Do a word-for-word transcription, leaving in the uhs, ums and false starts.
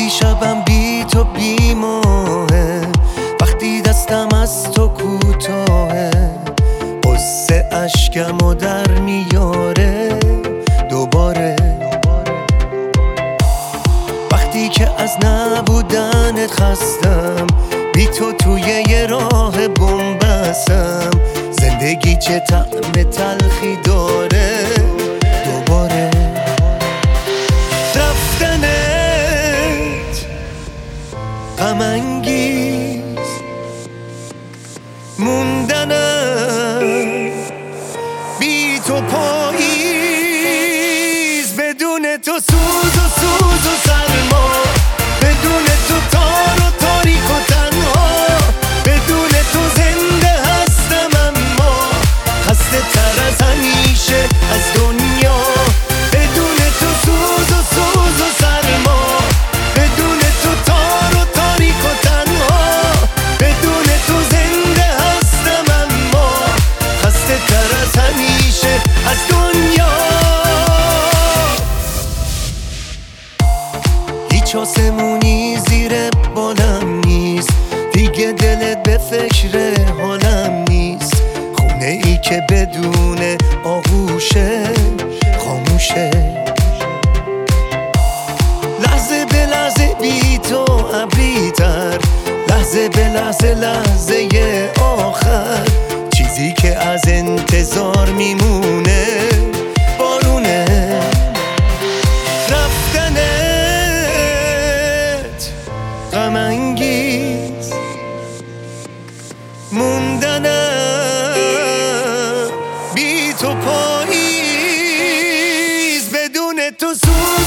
شبم بی تو بی ماهه، وقتی دستم از تو کوتاهه، قصه اشکمو در میاره دوباره. وقتی که از نبودنت خستم، بی تو توی یه راه بنبستم، زندگی چه طعم تلخی داره دوباره. رفتنت غم انگیز، موندنم بی تو پاییز، بدون تو سوز و سوز و سرما، بدون تو تار و تاریک و تنها، بدون تو زنده هستم اما خسته تر از همیشه از دنیا. بدون تو سوز و سوز و سرما، بدون تو تار و تاریک و تنها، بدون تو زنده هستم اما خسته تر از همیشه از دنیا. هیچ آسمونی زیر بالم نیست، دیگه دلت به فکر حالم نیست، خونه ای که بدون آغوشه خاموشه. لحظه به لحظه بی تو ابری‌تر، لحظه به لحظه لحظه آخر، چیزی که از انتظار میمونه بارونه. رفتنت غم انگیز، موندنم بی تو پاییز، بدون تو سوز